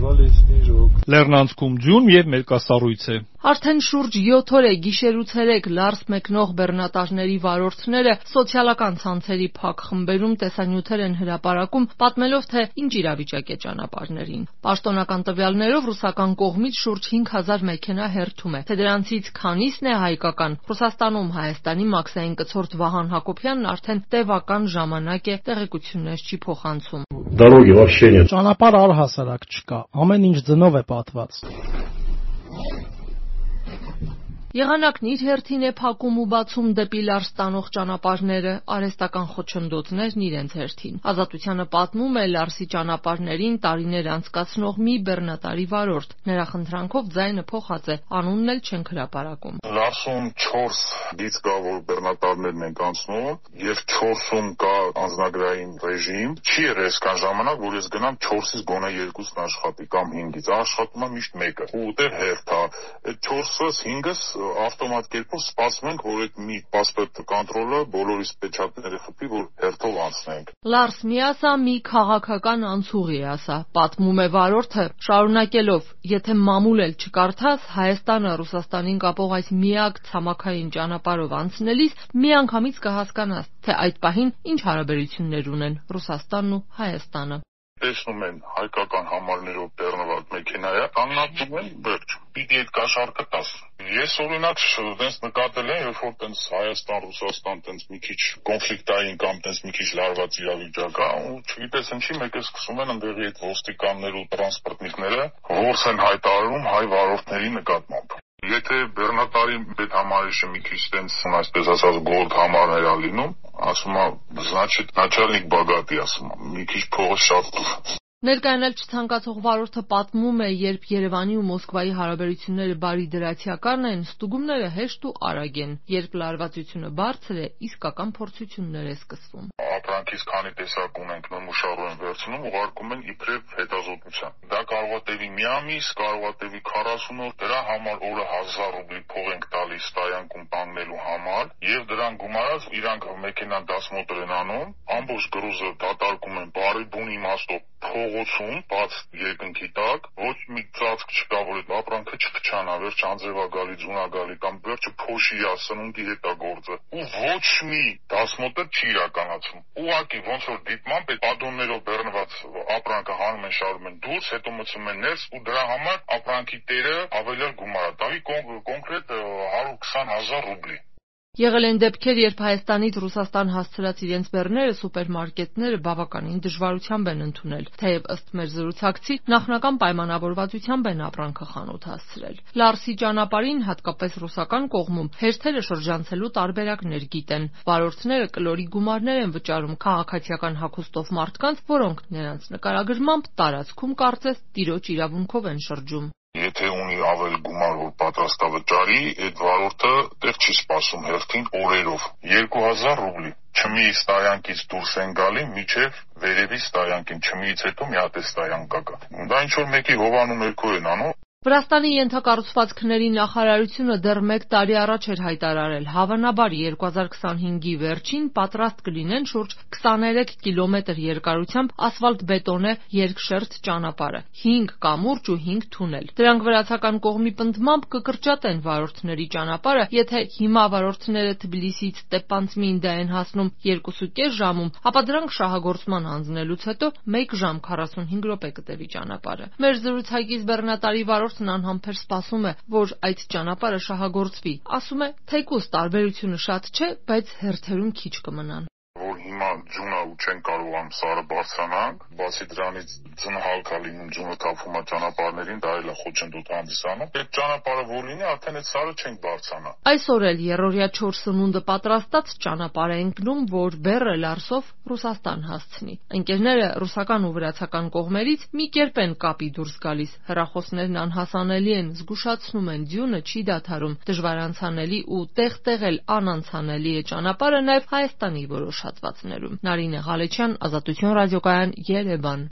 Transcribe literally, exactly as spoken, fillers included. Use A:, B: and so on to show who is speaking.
A: Լեռնանցքում ձյուն եւ մերկասառույց է։
B: Արդեն շուրջ յոթ օր է գիշերու ցերեկ Լարս մեկնող բեռնատարների վարորդները սոցիալական ցանցերի փակ խմբերում տեսանյութեր են հրապարակում, պատմելով, թե ինչ իրավիճակ է ճանապարհներին։ Պաշտոնական տվյալներով ռուսական կողմից շուրջ հինգ հազար մեքենա հերթում է, թե դրանցից քանիսն է հայկական։ Ռուսաստանում Հայաստանի մաքսային կցորդ Վահան Հակոբյանն արդեն տևական ժամանակ է տեղեկություններ չի փոխանցում։
C: Ճանապարհ առհասարակ չկա, ամեն ինչ ձնով է պատված։
B: Եղանակն իր հերթին է փակում ու բացում դեպի Լարս տանող ճանապարհները, արհեստական խոչընդոտներն իրենց հերթին։ Ազատությանը պատմում է Լարսի ճանապարհներին տարիներ անցկացնող մի բեռնատարի վարորդ։ Նրա խնդրանքով ձայնը փոխած է, անունն էլ չենք հրապարակում։
D: Լարսում չորս դից կա, որ բեռնատարներն են անցնում, եւ չորսում կա անձնագրային ռեժիմ։ Չի եղել այսքան ժամանակ, որ ես գնամ չորսից գոնե երկուսն աշխատի կամ հինգից։ Աշխատում է միշտ մեկը։ Ու ուտեր հերթ է։ Այդ չորսից հինգս ավտոմատ կերպով սպասում ենք, որ այդ մի պասպորտ կոնտրոլը բոլորիս պեչատները խփի, որ հերթով անցնենք։
B: Լարս միասա մի քաղաքական անցուղի է ասա, պատմում է վարորդը, շարունակելով, եթե մամուլ էլ չկարդաս, Հայաստանը Ռուսաստանին կապող այս միակ ցամաքային ճանապարհով անցնելիս միանգամից կհասկանաս, թե այդ պահին ինչ հարաբերություններ ունեն Ռուսաստանն ու Հայաստանը։
D: Տեսնում են հայկական համարներով բեռնված մեքենա է, կանգնացնում են, վերջ, պիտի այդ կաշառքը տաս։ Ես օրինակ տենց նկատել եմ, երբ որ տենց Հայաստան-Ռուսաստան տենց մի քիչ կոնֆլիկտային կամ տենց մի քիչ լարված իրավիճակ է, ու չգիտես ինչի մեկ է սկսում են ընդեղի այդ ոստիկաններ ու տրանսպորտնիկները ворս են հայտարարում հայ վարորդների նկատմամբ։ Եթե բեռնատարի այդ համարիշը մի քիչ տենց, այսպես ասած, գոլդ համարներ ա լինում, ասում է, значит, начальник богатый, ասում է, մի քիչ փողը շատ տուր։
B: Ներկայանալ չցանկացող վարորդը պատմում է, երբ Երևանի ու Մոսկվայի հարաբերությունները բարի դրացիական են, ստուգումները հեշտ ու արագ են, երբ լարվածությունը բարձր է, իսկական փորձություններ է սկսվում։
D: Ապրանքից քանի տեսակ ունենք, նմուշարու են վերցնում, ուղարկում են իբրև հետազոտության։ Դա կարող է տևի մի ամիս, կարող է տևի քառասուն օր, դրա համար օրը հազար ռուբլի փող ենք տալիս ստայանքում տաննելու համար, եւ դրան գումարած իրանք մեքենան դասմոտր են անում, ամբողջ գրուզը դատարկում են բարի բուն իմաստով փողոցում, բաց երկնքի տակ, ոչ մի ծածկ չկա, որ այդ ապրանքը չփչանա, վերջ անձրևա գալի, ձունա գալի կամ վերջը փոշի է, սնունդի հետ է գործը։ Ու ոչ մի դասմոտը չի իրականացում։ Ուղղակի ոնց որ դիտմամբ այդ պատոններով բեռնված ապրանքը հանում են, շարում են դուրս, հետո մցում են ներս ու դրա համար ապրանքի տերը ավելի գումար է տալի, կոնկրետ հարյուր քսան հազար ռուբլի։
B: Եղել են դեպքեր, երբ Հայաստանից Ռուսաստան հասցրած իրենց բեռները սուպերմարկետները բավականին դժվարությամբ են ընդունել, թեև ըստ մեր զրուցակցի նախնական պայմանավորվածությամբ են ապրանքը խանութ հասցրել։ Լարսի ճանապարհին, հատկապես ռուսական կողմում, հերթերը շրջանցելու տարբերակներ գիտեն։ Վարորդները կլորի գումարներ են վճարում քաղաքացիական հագուստով մարդկանց, որոնք նրանց նկարագրմամբ տարածքում կարծես տիրոջ իրավունքով են շրջում։
D: Եթե ունի ավել գումար, որ պատրաստ է վճարի, այդ վարորդը տեղ չի սպասում հերթին օրերով։ երկու հազար ռուբլի։ Չմի ստայանքից դուրս են գալի, միջև վերևի ստայանքին, չմիից հետո մի հատ է ստայանք կա։ Դա ինչ որ մեկի հովանում երկու են անում։
B: Վրաստանի ենթակառուցվածքների նախարարությունը դեռ մեկ տարի առաջ էր հայտարարել, հավանաբար երկու հազար քսանհինգի վերջին պատրաստ կլինեն շուրջ քսաներեք կիլոմետր երկարությամբ ասֆալտ-բետոնե երկշերտ ճանապարհը, հինգ կամուրջ ու հինգ թունել։ Դրանք վրացական կողմի պնդմամբ կկրճատեն վարորդների ճանապարհը, եթե հիմա վարորդները Թբիլիսիից Ստեփանցմինդա են հասնում երկուսուկես ժամում, ապա դրանք շահագործման հանձնելուց հետո մեկ ժամ քառասունհինգ րոպե կտևի ճանապարհը։ Մեր զրուցակից բեռնատարի վարորդ անհամբեր սպասում է, որ այդ ճանապարհը շահագործվի։ Ասում է, թեկուզ տարբերությունը շատ չէ, բայց հերթերում քիչ կմնան։
D: Որ հիմա ձյունը ու չեն կարողանում սարը բարձրանանք, բացի դրանից ձնը հալքա լինում, ձյունը թափվում է ճանապարհներին, դա էլ է խոչընդոտ հանդիսանում։ Այդ ճանապարհը որ լինի, արդեն այդ սարը չենք բարձրանա։
B: Այսօր էլ երրորդյա չորս սնունդը պատրաստած ճանապարհ է ընկնում, որ բեռը Լարսով Ռուսաստան հասցնի։ Ընկերները ռուսական ու վրացական կողմերից մի կերպ են կապի դուրս գալիս։ Հեռախոսներն անհասանելի են, զգուշացնում են, ձյունը չի դադարում, դժվարանցանելի ու տեղ-տեղ էլ անանցանելի է ճանապարհը նաև Հայաստանի որոշ հատվածներում։ Նարինե Ղալեչյան, Ազատություն ռադիոկայան, Երևան։